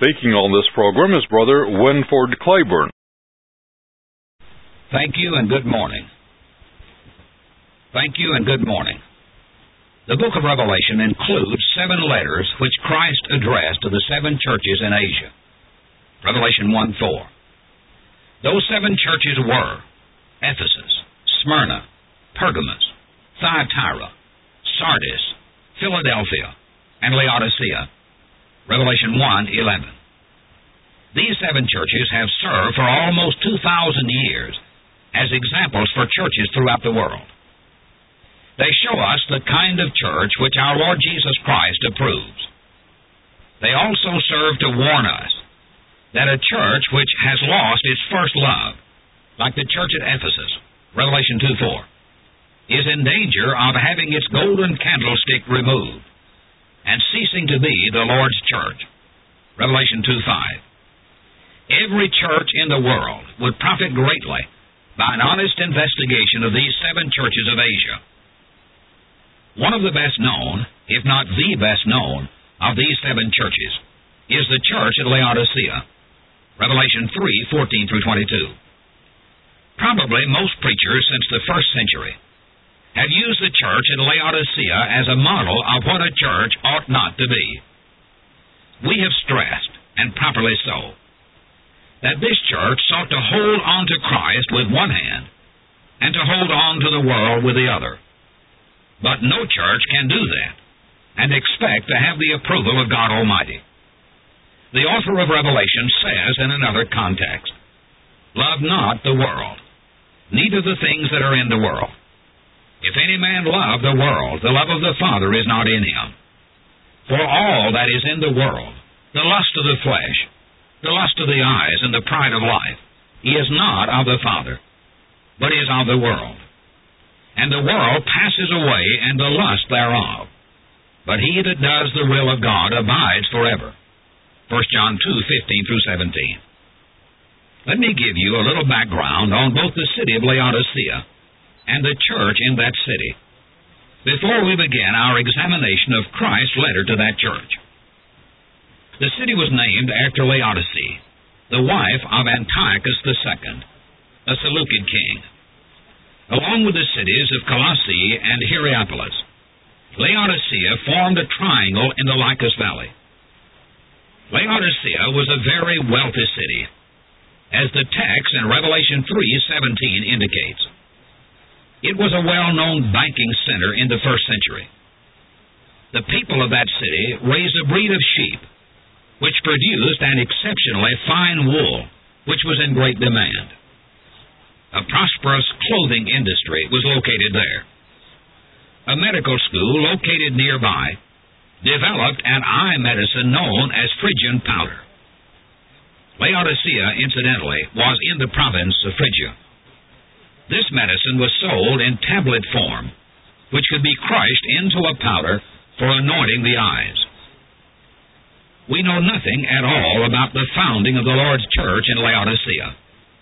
Speaking on this program is Brother Winford Claiborne. Thank you and good morning. Thank you and good morning. The book of Revelation includes 7 letters which Christ addressed to the 7 churches in Asia. Revelation 1:4. Those 7 churches were Ephesus, Smyrna, Pergamos, Thyatira, Sardis, Philadelphia, and Laodicea. Revelation 1:11. These 7 churches have served for almost 2,000 years as examples for churches throughout the world. They show us the kind of church which our Lord Jesus Christ approves. They also serve to warn us that a church which has lost its first love, like the church at Ephesus, Revelation 2:4, is in danger of having its golden candlestick removed and ceasing to be the Lord's church, Revelation 2:5. Every church in the world would profit greatly by an honest investigation of these 7 churches of Asia. One of the best known, if not the best known, of these 7 churches is the church at Laodicea, Revelation 3:14 through 22. Probably most preachers since the 1st century have used the church at Laodicea as a model of what a church ought not to be. We have stressed, and properly so, that this church sought to hold on to Christ with one hand and to hold on to the world with the other. But no church can do that and expect to have the approval of God Almighty. The author of Revelation says in another context, "Love not the world, neither the things that are in the world. If any man love the world, the love of the Father is not in him. For all that is in the world, the lust of the flesh, the lust of the eyes, and the pride of life, is not of the Father, but is of the world. And the world passes away, and the lust thereof. But he that does the will of God abides forever." 1 John 2:15 through 17. Let me give you a little background on both the city of Laodicea and the church in that city before we begin our examination of Christ's letter to that church. The city was named after Laodicea, the wife of Antiochus II, a Seleucid king. Along with the cities of Colossae and Hierapolis, Laodicea formed a triangle in the Lycus Valley. Laodicea was a very wealthy city, as the text in Revelation 3:17 indicates. It was a well-known banking center in the 1st century. The people of that city raised a breed of sheep, which produced an exceptionally fine wool, which was in great demand. A prosperous clothing industry was located there. A medical school located nearby developed an eye medicine known as Phrygian powder. Laodicea, incidentally, was in the province of Phrygia. This medicine was sold in tablet form, which could be crushed into a powder for anointing the eyes. We know nothing at all about the founding of the Lord's church in Laodicea.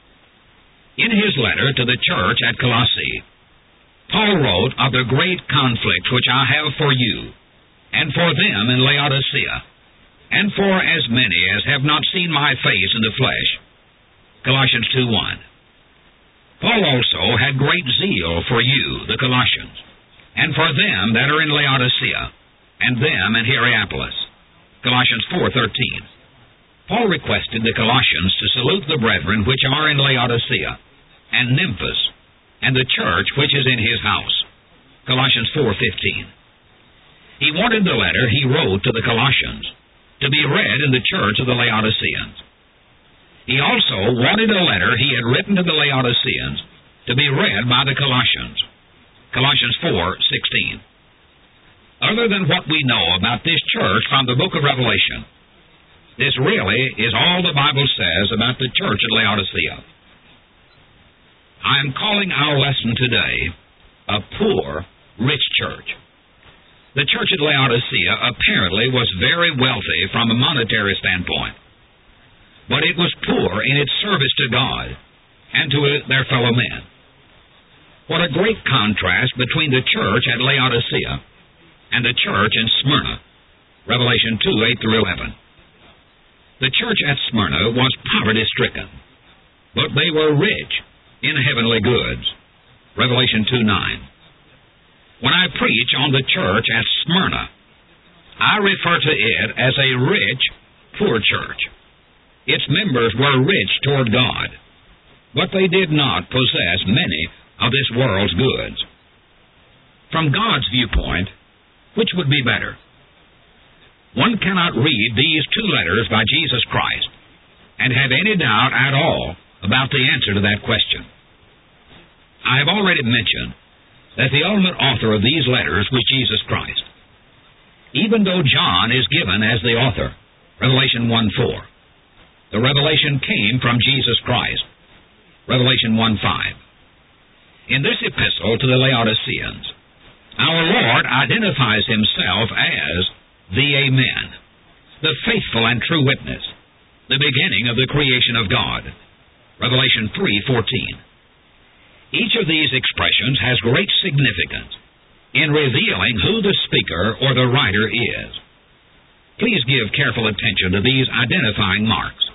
In his letter to the church at Colossae, Paul wrote of the great conflict which I have for you, and for them in Laodicea, and for as many as have not seen my face in the flesh. Colossians 2:1. Paul also had great zeal for you, the Colossians, and for them that are in Laodicea, and them in Hierapolis. Colossians 4:13. Paul requested the Colossians to salute the brethren which are in Laodicea, and Nymphas, and the church which is in his house. Colossians 4:15. He wanted the letter he wrote to the Colossians to be read in the church of the Laodiceans. He also wanted a letter he had written to the Laodiceans to be read by the Colossians. Colossians 4:16. Other than what we know about this church from the book of Revelation, this really is all the Bible says about the church at Laodicea. I am calling our lesson today a poor, rich church. The church at Laodicea apparently was very wealthy from a monetary standpoint, but it was poor in its service to God and to their fellow men. What a great contrast between the church at Laodicea and the church in Smyrna, Revelation 2:8 through 11. The church at Smyrna was poverty-stricken, but they were rich in heavenly goods. Revelation 2:9. When I preach on the church at Smyrna, I refer to it as a rich, poor church. Its members were rich toward God, but they did not possess many of this world's goods. From God's viewpoint, which would be better? One cannot read these two letters by Jesus Christ and have any doubt at all about the answer to that question. I have already mentioned that the ultimate author of these letters was Jesus Christ. Even though John is given as the author, Revelation 1:4, the revelation came from Jesus Christ, Revelation 1:5. In this epistle to the Laodiceans, our Lord identifies himself as the Amen, the faithful and true witness, the beginning of the creation of God, Revelation 3:14. Each of these expressions has great significance in revealing who the speaker or the writer is. Please give careful attention to these identifying marks.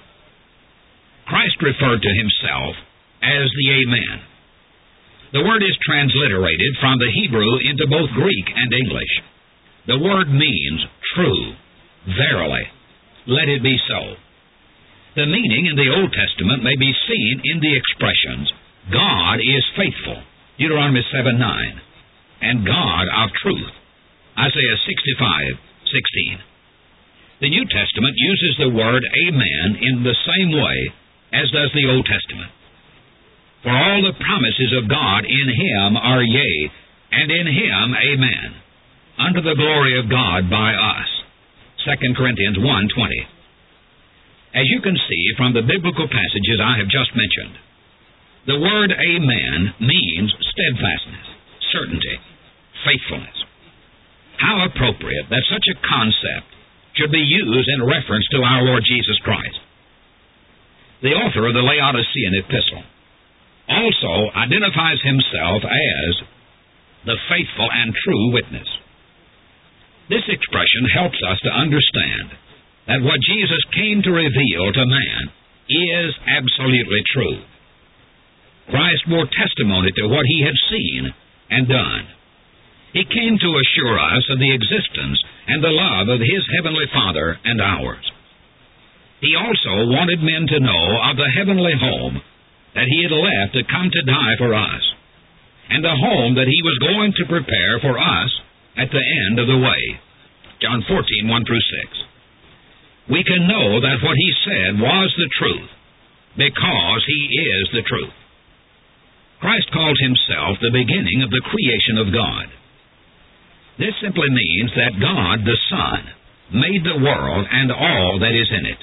Christ referred to himself as the Amen. The word is transliterated from the Hebrew into both Greek and English. The word means true, verily, let it be so. The meaning in the Old Testament may be seen in the expressions, God is faithful, Deuteronomy 7:9, and God of truth, Isaiah 65:16. The New Testament uses the word Amen in the same way as does the Old Testament. For all the promises of God in him are yea, and in him amen, unto the glory of God by us. 2 Corinthians 1:20. As you can see from the biblical passages I have just mentioned, the word amen means steadfastness, certainty, faithfulness. How appropriate that such a concept should be used in reference to our Lord Jesus Christ. The author of the Laodicean epistle also identifies himself as the faithful and true witness. This expression helps us to understand that what Jesus came to reveal to man is absolutely true. Christ bore testimony to what he had seen and done. He came to assure us of the existence and the love of his heavenly Father and ours. He also wanted men to know of the heavenly home that he had left to come to die for us, and the home that he was going to prepare for us at the end of the way. John 14:1-6. We can know that what he said was the truth because he is the truth. Christ calls himself the beginning of the creation of God. This simply means that God, the Son, made the world and all that is in it.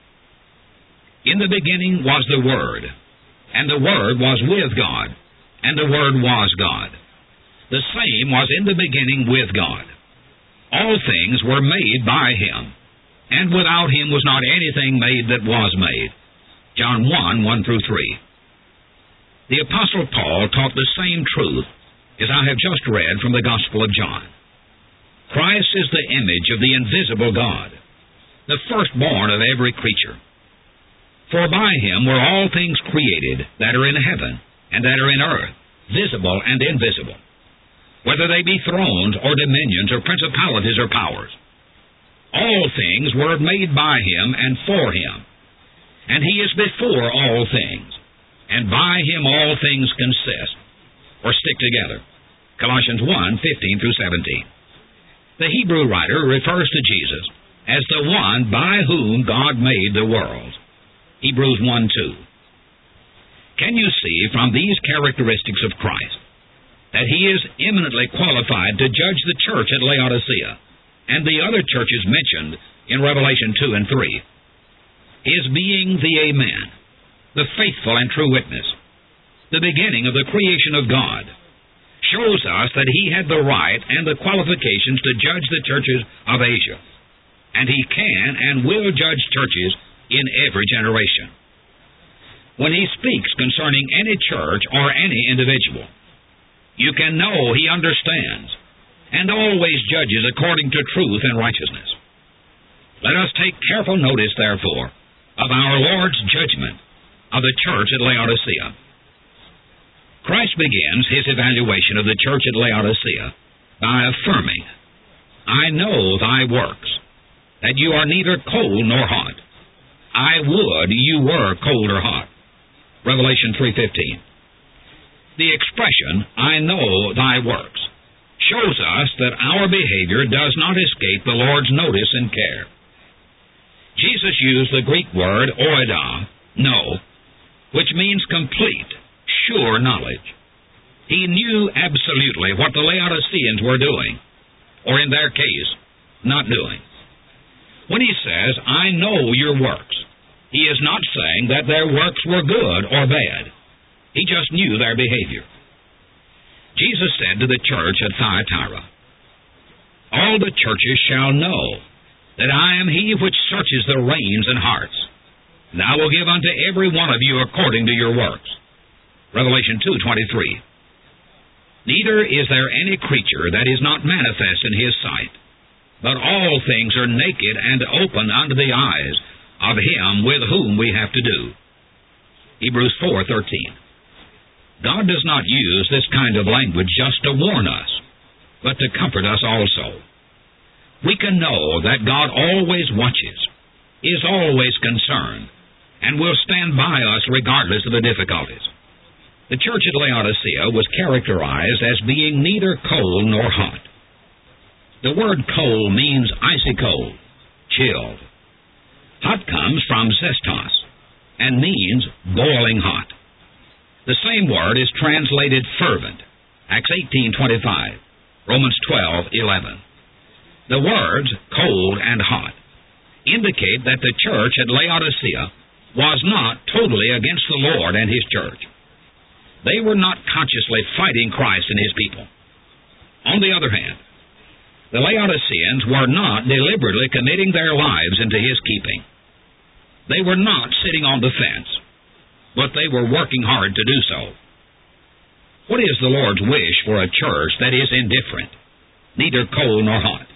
In the beginning was the Word, and the Word was with God, and the Word was God. The same was in the beginning with God. All things were made by him, and without him was not anything made that was made. John 1:1-3. The Apostle Paul taught the same truth as I have just read from the Gospel of John. Christ is the image of the invisible God, the firstborn of every creature. For by him were all things created that are in heaven and that are in earth, visible and invisible, whether they be thrones or dominions or principalities or powers. All things were made by him and for him, and he is before all things, and by him all things consist, or stick together. Colossians 1:15-17. The Hebrew writer refers to Jesus as the one by whom God made the world. Hebrews 1:2. Can you see from these characteristics of Christ that he is eminently qualified to judge the church at Laodicea and the other churches mentioned in Revelation 2 and 3? His being the Amen, the faithful and true witness, the beginning of the creation of God, shows us that he had the right and the qualifications to judge the churches of Asia, and he can and will judge churches in every generation. When he speaks concerning any church or any individual, you can know he understands and always judges according to truth and righteousness. Let us take careful notice, therefore, of our Lord's judgment of the church at Laodicea. Christ begins his evaluation of the church at Laodicea by affirming, I know thy works, that you are neither cold nor hot. I would you were cold or hot. Revelation 3:15. The expression, I know thy works, shows us that our behavior does not escape the Lord's notice and care. Jesus used the Greek word oida, know, which means complete, sure knowledge. He knew absolutely what the Laodiceans were doing, or in their case, not doing. When he says, I know your works, he is not saying that their works were good or bad. He just knew their behavior. Jesus said to the church at Thyatira, all the churches shall know that I am he which searches the reins and hearts, and I will give unto every one of you according to your works. Revelation 2:23. Neither is there any creature that is not manifest in his sight, but all things are naked and open unto the eyes of him with whom we have to do. Hebrews 4:13. God does not use this kind of language just to warn us, but to comfort us also. We can know that God always watches, is always concerned, and will stand by us regardless of the difficulties. The church at Laodicea was characterized as being neither cold nor hot. The word cold means icy cold, chilled. Hot comes from zestos and means boiling hot. The same word is translated fervent, Acts 18:25, Romans 12:11. The words cold and hot indicate that the church at Laodicea was not totally against the Lord and his church. They were not consciously fighting Christ and his people. On the other hand, the Laodiceans were not deliberately committing their lives into his keeping. They were not sitting on the fence, but they were working hard to do so. What is the Lord's wish for a church that is indifferent, neither cold nor hot?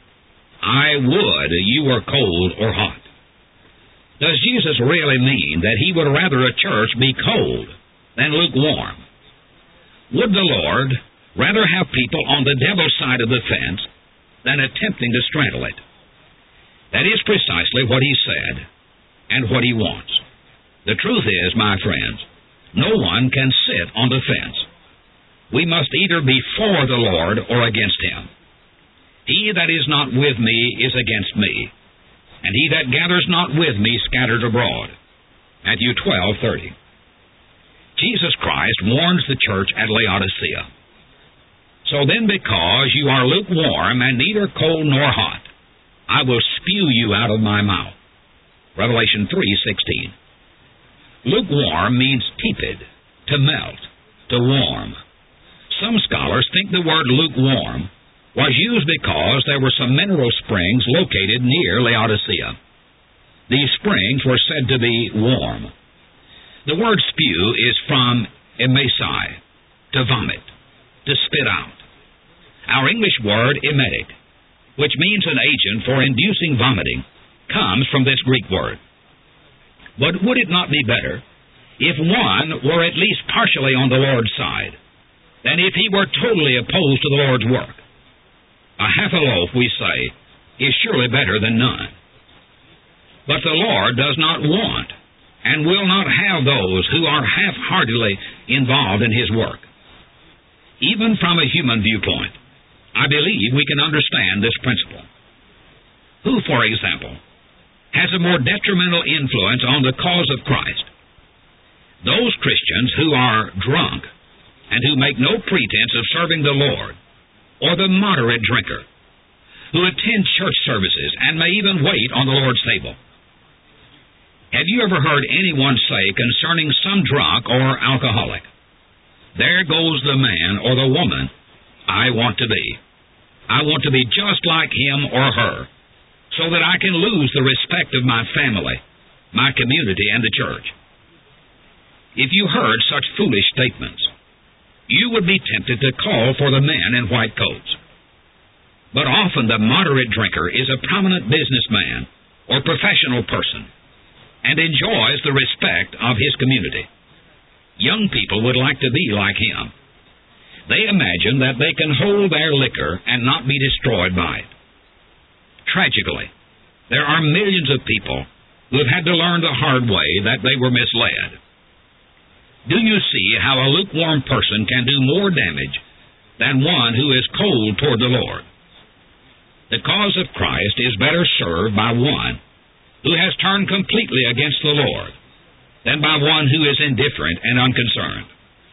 I would you were cold or hot. Does Jesus really mean that he would rather a church be cold than lukewarm? Would the Lord rather have people on the devil's side of the fence than attempting to straddle it? That is precisely what he said and what he wants. The truth is, my friends, no one can sit on the fence. We must either be for the Lord or against him. He that is not with me is against me, and he that gathers not with me scattered abroad. Matthew 12:30. Jesus Christ warns the church at Laodicea. So then, because you are lukewarm and neither cold nor hot, I will spew you out of my mouth. Revelation 3:16. Lukewarm means tepid, to melt, to warm. Some scholars think the word lukewarm was used because there were some mineral springs located near Laodicea. These springs were said to be warm. The word spew is from emesai, to vomit, to spit out. Our English word emetic, which means an agent for inducing vomiting, comes from this Greek word. But would it not be better if one were at least partially on the Lord's side than if he were totally opposed to the Lord's work? A half a loaf, we say, is surely better than none. But the Lord does not want and will not have those who are half-heartedly involved in his work. Even from a human viewpoint, I believe we can understand this principle. Who, for example, has a more detrimental influence on the cause of Christ? Those Christians who are drunk and who make no pretense of serving the Lord, or the moderate drinker who attend church services and may even wait on the Lord's table. Have you ever heard anyone say concerning some drunk or alcoholic, "There goes the man or the woman I want to be. I want to be just like him or her, so that I can lose the respect of my family, my community, and the church"? If you heard such foolish statements, you would be tempted to call for the men in white coats. But often the moderate drinker is a prominent businessman or professional person. and enjoys the respect of his community. Young people would like to be like him. They imagine that they can hold their liquor and not be destroyed by it. Tragically, there are millions of people who have had to learn the hard way that they were misled. Do you see how a lukewarm person can do more damage than one who is cold toward the Lord? The cause of Christ is better served by one who has turned completely against the Lord than by one who is indifferent and unconcerned.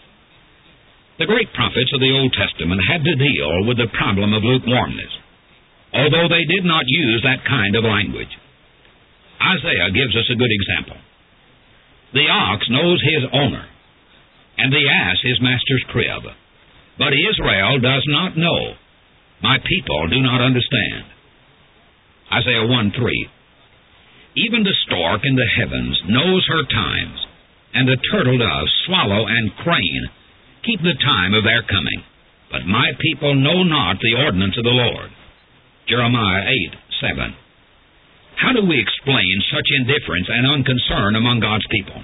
The great prophets of the Old Testament had to deal with the problem of lukewarmness, although they did not use that kind of language. Isaiah gives us a good example. The ox knows his owner, and the ass his master's crib, but Israel does not know. My people do not understand. Isaiah 1:3. Even the stork in the heavens knows her times, and the turtle dove, swallow, and crane keep the time of their coming. But my people know not the ordinance of the Lord. Jeremiah 8:7. How do we explain such indifference and unconcern among God's people?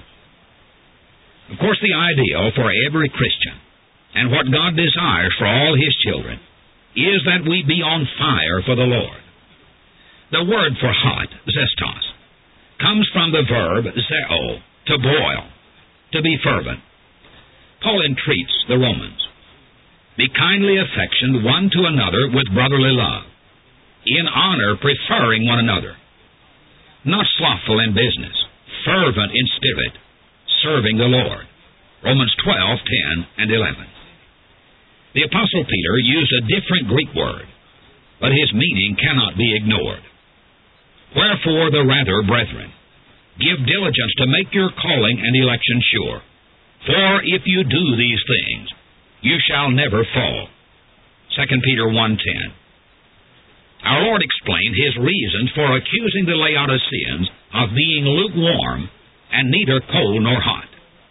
Of course, the ideal for every Christian, and what God desires for all His children, is that we be on fire for the Lord. The word for hot, zestos, comes from the verb zeo, to boil, to be fervent. Paul entreats the Romans, be kindly affectioned one to another with brotherly love, in honor preferring one another, not slothful in business, fervent in spirit, serving the Lord. Romans 12:10 and 11. The Apostle Peter used a different Greek word, but his meaning cannot be ignored. Wherefore the rather, brethren, give diligence to make your calling and election sure. For if you do these things, you shall never fall. 2 Peter 1:10. Our Lord explained His reasons for accusing the Laodiceans of being lukewarm and neither cold nor hot.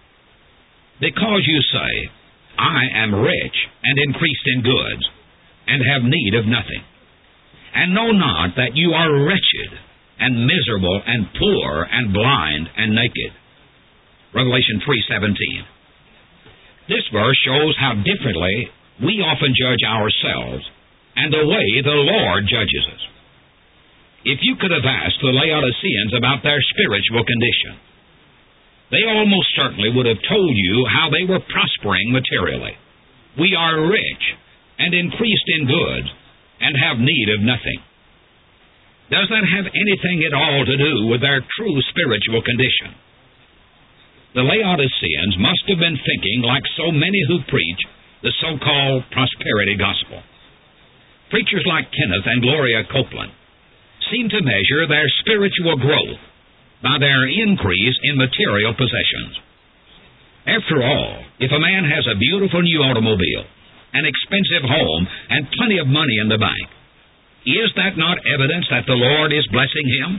Because you say, I am rich and increased in goods, and have need of nothing, and know not that you are wretched and miserable and poor and blind and naked. Revelation 3:17. This verse shows how differently we often judge ourselves and the way the Lord judges us. If you could have asked the Laodiceans about their spiritual condition, they almost certainly would have told you how they were prospering materially. We are rich and increased in goods and have need of nothing. Does that have anything at all to do with their true spiritual condition? The Laodiceans must have been thinking like so many who preach the so-called prosperity gospel. Preachers like Kenneth and Gloria Copeland seem to measure their spiritual growth by their increase in material possessions. After all, if a man has a beautiful new automobile, an expensive home, and plenty of money in the bank, is that not evidence that the Lord is blessing him?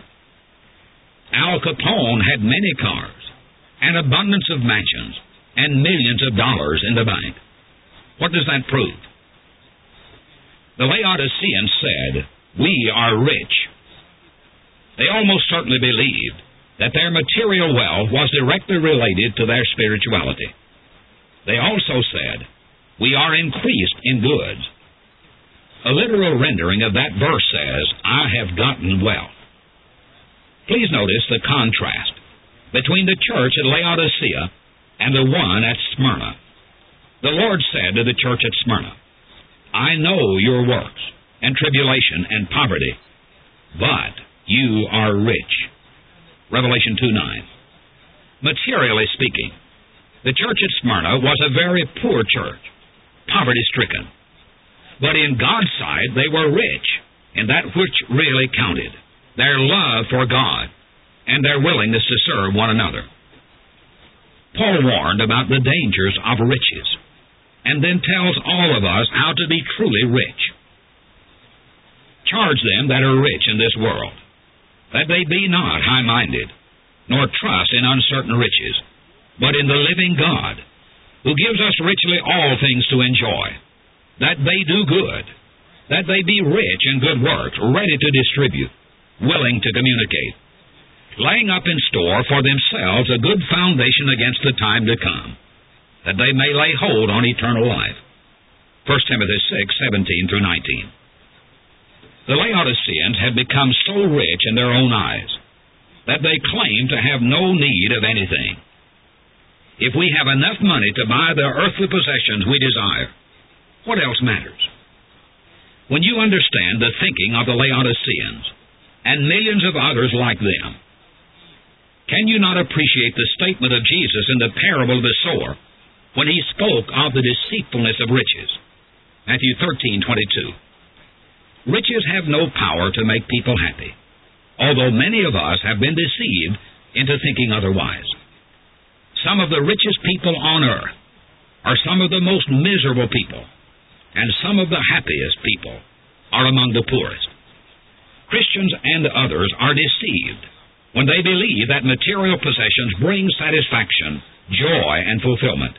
Al Capone had many cars, an abundance of mansions, and millions of dollars in the bank. What does that prove? The Laodiceans said, we are rich. They almost certainly believed that their material wealth was directly related to their spirituality. They also said, we are increased in goods. A literal rendering of that verse says, I have gotten wealth. Please notice the contrast between the church at Laodicea and the one at Smyrna. The Lord said to the church at Smyrna, I know your works and tribulation and poverty, but you are rich. Revelation 2:9. Materially speaking, the church at Smyrna was a very poor church, poverty-stricken. But in God's sight, they were rich in that which really counted, their love for God and their willingness to serve one another. Paul warned about the dangers of riches, and then tells all of us how to be truly rich. Charge them that are rich in this world, that they be not high-minded, nor trust in uncertain riches, but in the living God, who gives us richly all things to enjoy, that they do good, that they be rich in good works, ready to distribute, willing to communicate, laying up in store for themselves a good foundation against the time to come, that they may lay hold on eternal life. 1 Timothy 6:17 through 19. The Laodiceans had become so rich in their own eyes that they claimed to have no need of anything. If we have enough money to buy the earthly possessions we desire, what else matters? When you understand the thinking of the Laodiceans and millions of others like them, can you not appreciate the statement of Jesus in the parable of the sower when he spoke of the deceitfulness of riches? Matthew 13:22. Riches have no power to make people happy, although many of us have been deceived into thinking otherwise. Some of the richest people on earth are some of the most miserable people, and some of the happiest people are among the poorest. Christians and others are deceived when they believe that material possessions bring satisfaction, joy, and fulfillment.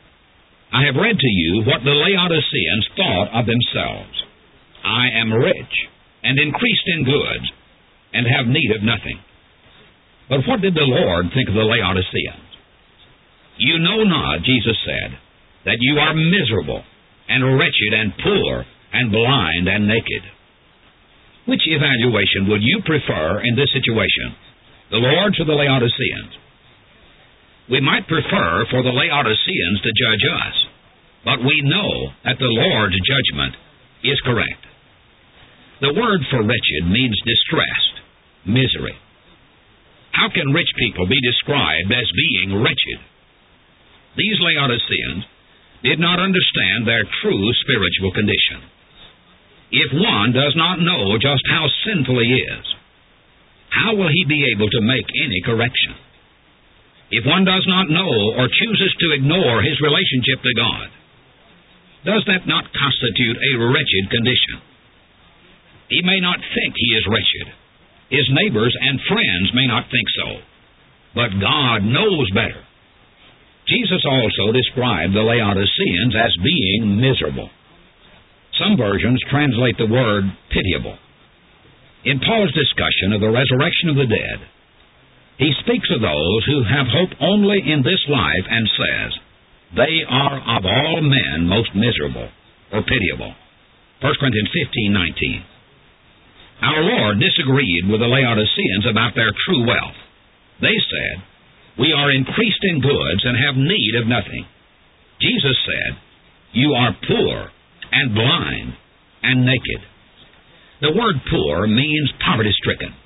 I have read to you what the Laodiceans thought of themselves. I am rich and increased in goods and have need of nothing. But what did the Lord think of the Laodiceans? You know not, Jesus said, that you are miserable and wretched and poor and blind and naked. Which evaluation would you prefer in this situation, the Lord's or the Laodiceans? We might prefer for the Laodiceans to judge us, but we know that the Lord's judgment is correct. The word for wretched means distressed, misery. How can rich people be described as being wretched? These Laodiceans did not understand their true spiritual condition. If one does not know just how sinful he is, how will he be able to make any correction? If one does not know or chooses to ignore his relationship to God, does that not constitute a wretched condition? He may not think he is wretched. His neighbors and friends may not think so. But God knows better. Jesus also described the Laodiceans as being miserable. Some versions translate the word pitiable. In Paul's discussion of the resurrection of the dead, he speaks of those who have hope only in this life and says, they are of all men most miserable or pitiable. 1 Corinthians 15:19. Our Lord disagreed with the Laodiceans about their true wealth. They said, we are increased in goods and have need of nothing. Jesus said, you are poor and blind and naked. The word poor means poverty-stricken.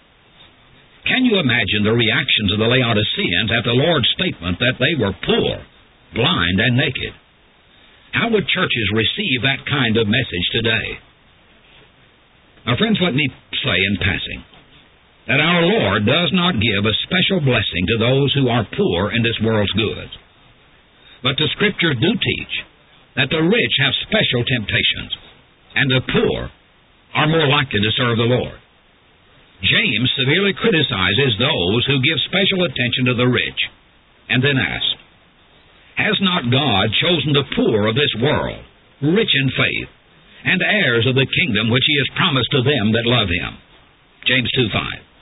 Can you imagine the reactions of the Laodiceans at the Lord's statement that they were poor, blind, and naked? How would churches receive that kind of message today? Now, friends, let me say in passing that our Lord does not give a special blessing to those who are poor in this world's goods. But the Scriptures do teach that the rich have special temptations, and the poor are more likely to serve the Lord. James severely criticizes those who give special attention to the rich, and then asks, has not God chosen the poor of this world, rich in faith, and heirs of the kingdom which he has promised to them that love him? James 2:5.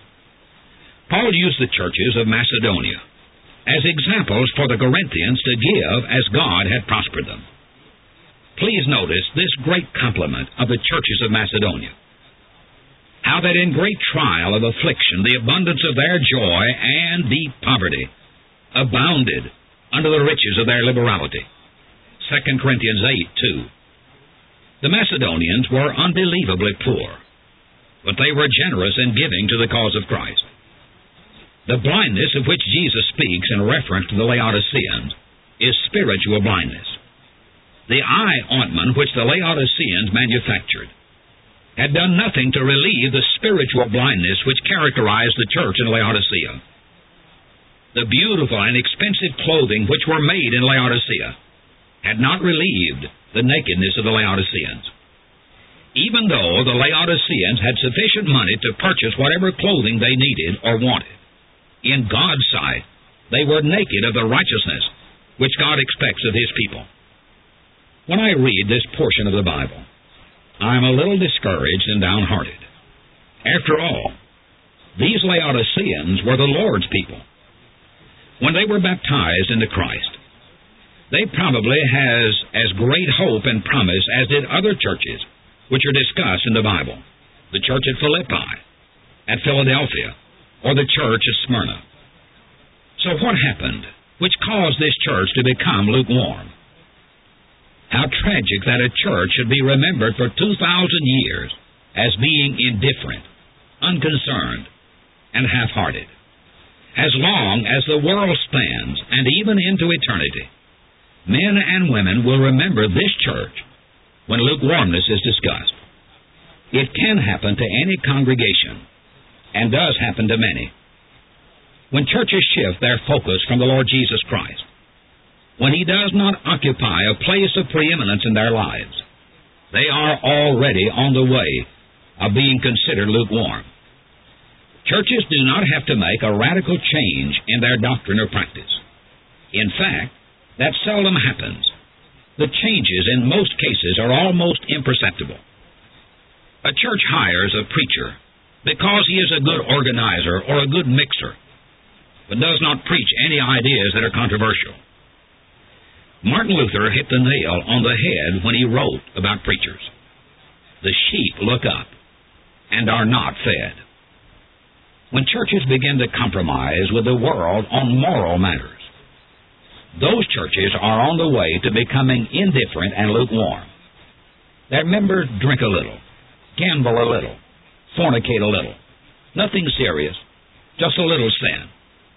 Paul used the churches of Macedonia as examples for the Corinthians to give as God had prospered them. Please notice this great compliment of the churches of Macedonia. How that in great trial of affliction the abundance of their joy and deep poverty abounded under the riches of their liberality. 2 Corinthians 8:2. The Macedonians were unbelievably poor, but they were generous in giving to the cause of Christ. The blindness of which Jesus speaks in reference to the Laodiceans is spiritual blindness. The eye ointment which the Laodiceans manufactured had done nothing to relieve the spiritual blindness which characterized the church in Laodicea. The beautiful and expensive clothing which were made in Laodicea had not relieved the nakedness of the Laodiceans. Even though the Laodiceans had sufficient money to purchase whatever clothing they needed or wanted, in God's sight they were naked of the righteousness which God expects of his people. When I read this portion of the Bible, I am a little discouraged and downhearted. After all, These Laodiceans were the Lord's people. When they were baptized into Christ, they probably has as great hope and promise as did other churches which are discussed in the Bible. The church at Philippi, at Philadelphia, or the church at Smyrna. So what happened which caused this church to become lukewarm? How tragic that a church should be remembered for 2,000 years as being indifferent, unconcerned, and half-hearted. As long as the world stands, and even into eternity, men and women will remember this church when lukewarmness is discussed. It can happen to any congregation, and does happen to many. When churches shift their focus from the Lord Jesus Christ, when He does not occupy a place of preeminence in their lives, they are already on the way of being considered lukewarm. Churches do not have to make a radical change in their doctrine or practice. In fact, that seldom happens. The changes in most cases are almost imperceptible. A church hires a preacher because he is a good organizer or a good mixer, but does not preach any ideas that are controversial. Martin Luther hit the nail on the head when he wrote about preachers. The sheep look up and are not fed. When churches begin to compromise with the world on moral matters, those churches are on the way to becoming indifferent and lukewarm. Their members drink a little, gamble a little, fornicate a little. Nothing serious, just a little sin.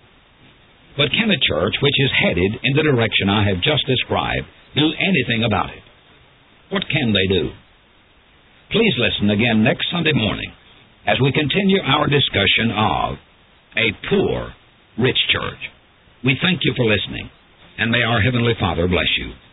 But can a church which is headed in the direction I have just described do anything about it? What can they do? Please listen again next Sunday morning as we continue our discussion of a poor, rich church. We thank you for listening, and may our Heavenly Father bless you.